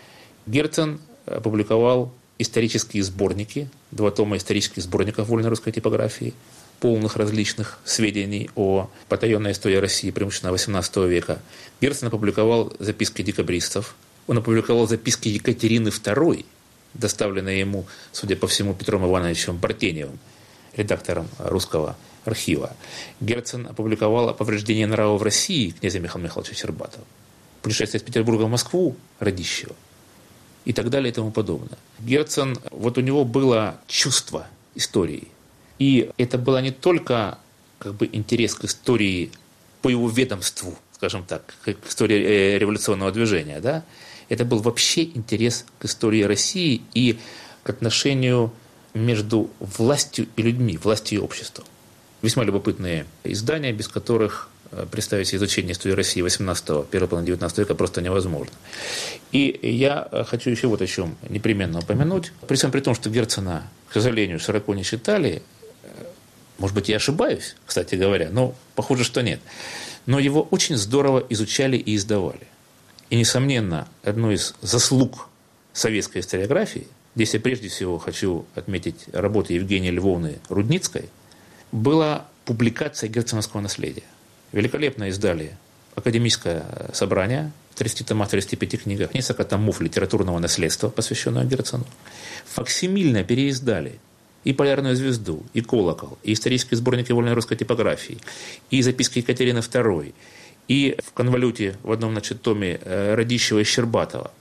Герцен опубликовал исторические сборники, 2 тома исторических сборников вольной русской типографии, полных различных сведений о потаенной истории России, преимущественно XVIII века. Герцен опубликовал записки декабристов. Он опубликовал записки Екатерины II, доставленные ему, судя по всему, Петром Ивановичем Бартеневым, редактором русского архива. Герцен опубликовал о повреждении нрава в России князя Михаила Михайловича Щербатова, путешествие из Петербурга в Москву Радищева и так далее и тому подобное. Герцен, вот у него было чувство истории. И это было не только как бы интерес к истории по его ведомству, скажем так, к истории революционного движения, да? Это был вообще интерес к истории России и к отношению между властью и людьми, властью и обществом. Весьма любопытные издания, без которых представить себе изучение истории России 18-го, первой половины 19 века просто невозможно. И я хочу еще вот о чем непременно упомянуть. При всем при том, что Герцена, к сожалению, широко не читали, может быть, я ошибаюсь, кстати говоря, но похоже, что нет. Но его очень здорово изучали и издавали. И, несомненно, одной из заслуг советской историографии, здесь я прежде всего хочу отметить работу Евгении Львовны Рудницкой, была публикация герценовского наследия. Великолепно издали академическое собрание в 30 томах, 35 книгах, несколько томов литературного наследства, посвященного Герцену. Факсимильно переиздали и «Полярную звезду», и «Колокол», и исторические сборники вольной русской типографии, и записки Екатерины II, и в конволюте в одном, томе Радищева и Щербатова.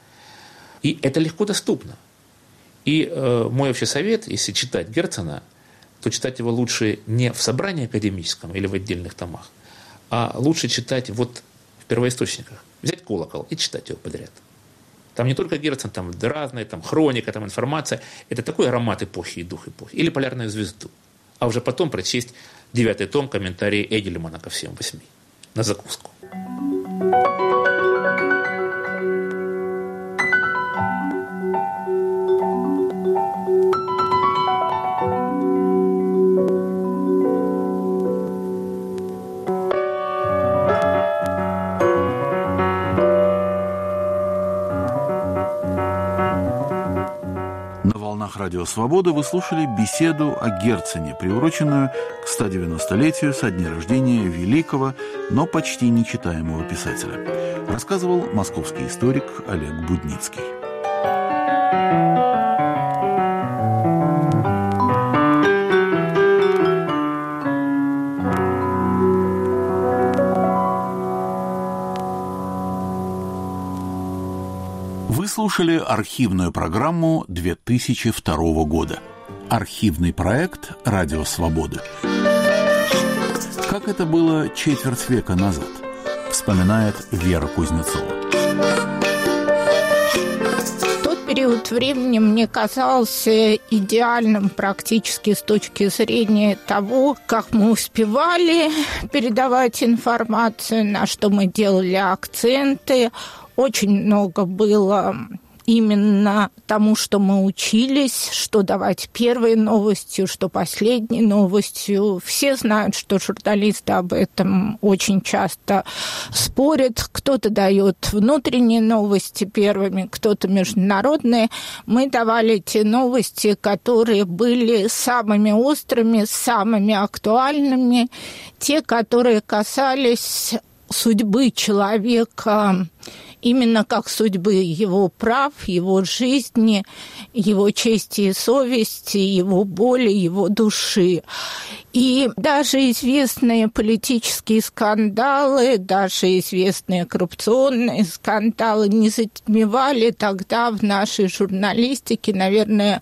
И это легко доступно. И мой общий совет, если читать Герцена, то читать его лучше не в собрании академическом или в отдельных томах, а лучше читать вот в первоисточниках. Взять «Колокол» и читать его подряд. Там не только Герцен, там разные, там хроника, там информация. Это такой аромат эпохи и дух эпохи. Или «Полярную звезду». А уже потом прочесть 9-й том комментарии Эйдельмана ко всем 8. На закуску. Радио «Свобода» вы слушали беседу о Герцене, приуроченную к 190-летию со дня рождения великого, но почти нечитаемого писателя. Рассказывал московский историк Олег Будницкий. Вы слушали архивную программу 2002 года. Архивный проект «Радио Свобода». Как это было четверть века назад, вспоминает Вера Кузнецова. Тот период времени мне казался идеальным практически с точки зрения того, как мы успевали передавать информацию, на что мы делали акценты. Очень много было именно тому, что мы учились, что давать первой новостью, что последней новостью. Все знают, что журналисты об этом очень часто спорят. Кто-то дает внутренние новости первыми, кто-то международные. Мы давали те новости, которые были самыми острыми, самыми актуальными, те, которые касались судьбы человека именно как судьбы его прав, его жизни, его чести и совести, его боли, его души. И даже известные политические скандалы, даже известные коррупционные скандалы не затмевали тогда в нашей журналистике, наверное,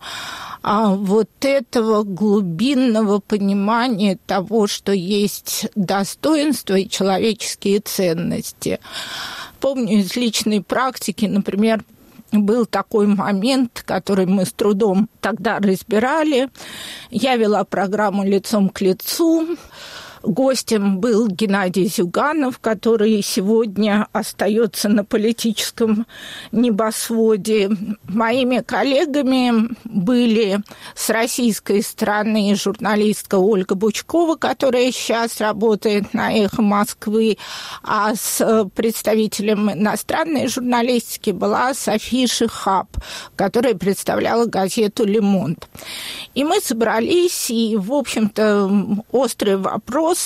вот этого глубинного понимания того, что есть достоинство и человеческие ценности. Помню из личной практики, например, был такой момент, который мы с трудом тогда разбирали. Я вела программу «Лицом к лицу». Гостем был Геннадий Зюганов, который сегодня остается на политическом небосводе. Моими коллегами были с российской стороны журналистка Ольга Бучкова, которая сейчас работает на «Эхо Москвы», а с представителем иностранной журналистики была София Шихаб, которая представляла газету «Le Monde». И мы собрались, и, в общем-то, острые вопросы,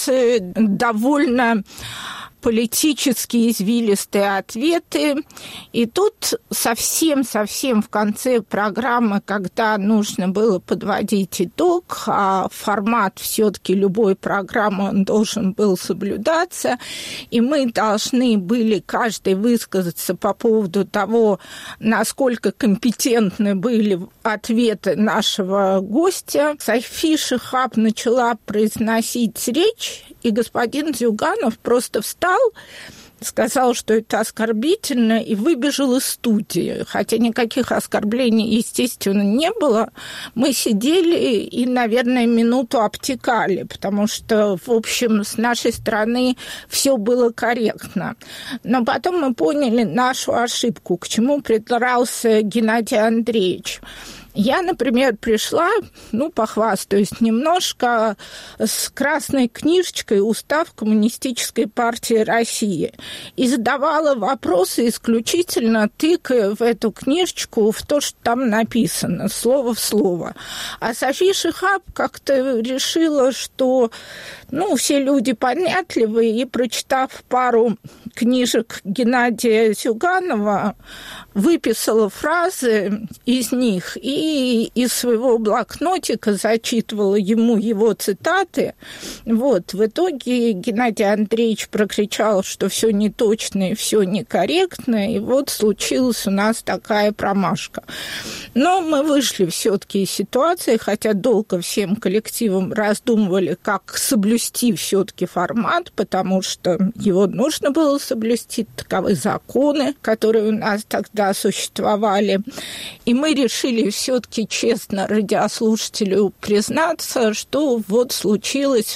довольно политические извилистые ответы. И тут совсем-совсем в конце программы, когда нужно было подводить итог, а формат все-таки любой программы он должен был соблюдаться, и мы должны были каждый высказаться по поводу того, насколько компетентны были ответы нашего гостя. София Шихаб начала произносить речь, и господин Зюганов просто встал, сказал, что это оскорбительно, и выбежал из студии. Хотя никаких оскорблений, естественно, не было. Мы сидели и, наверное, минуту обтекали, потому что, в общем, с нашей стороны все было корректно. Но потом мы поняли нашу ошибку, к чему придрался Геннадий Андреевич. Я, например, пришла, похвастаюсь немножко, с красной книжечкой «Устав Коммунистической партии России» и задавала вопросы исключительно тыкая в эту книжечку в то, что там написано, слово в слово. А София Шихаб как-то решила, что, все люди понятливые, и, прочитав пару книжек Геннадия Зюганова, выписала фразы из них и из своего блокнотика зачитывала ему его цитаты. В итоге Геннадий Андреевич прокричал, что все неточно и все некорректно, и случилась у нас такая промашка. Но мы вышли все-таки из ситуации, хотя долго всем коллективом раздумывали, как соблюсти все-таки формат, потому что его нужно было соблюсти, таковы законы, которые у нас тогда существовали. И мы решили все-таки честно радиослушателю признаться, что случилось,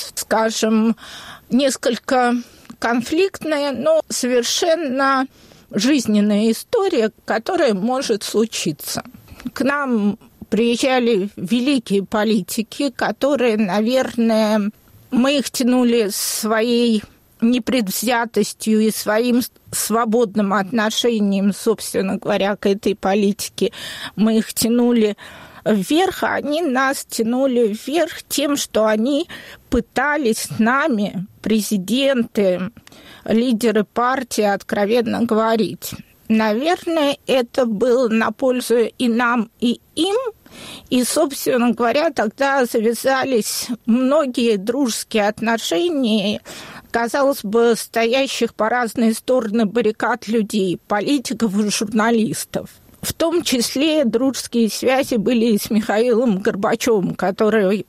скажем, несколько конфликтная, но совершенно жизненная история, которая может случиться. К нам приезжали великие политики, которые, наверное, мы их тянули своей непредвзятостью и своим свободным отношением, собственно говоря, к этой политике. Мы их тянули вверх, а они нас тянули вверх тем, что они пытались с нами, президенты, лидеры партии, откровенно говорить. Наверное, это было на пользу и нам, и им. И, собственно говоря, тогда завязались многие дружеские отношения, казалось бы, стоящих по разные стороны баррикад людей, политиков и журналистов. В том числе дружеские связи были с Михаилом Горбачевым, который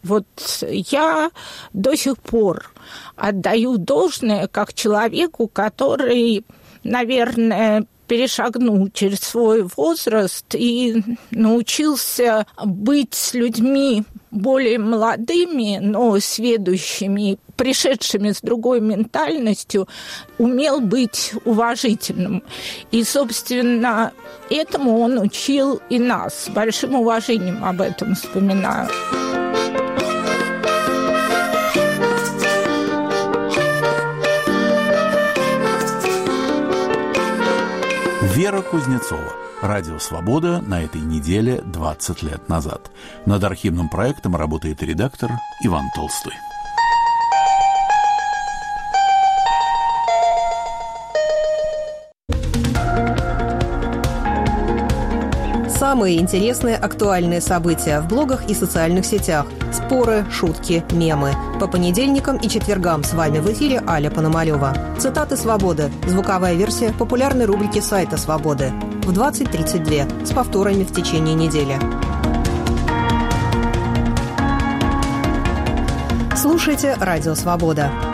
я до сих пор отдаю должное как человеку, который, наверное, перешагнул через свой возраст и научился быть с людьми более молодыми, но сведущими, пришедшими с другой ментальностью, умел быть уважительным. И, собственно, этому он учил и нас. С большим уважением об этом вспоминаю. Вера Кузнецова. Радио «Свобода» на этой неделе 20 лет назад. Над архивным проектом работает редактор Иван Толстой. Самые интересные актуальные события в блогах и социальных сетях. Споры, шутки, мемы. По понедельникам и четвергам с вами в эфире Аля Пономарёва. Цитаты «Свободы». Звуковая версия популярной рубрики сайта «Свободы». В 20:32 с повторами в течение недели. Слушайте «Радио Свобода».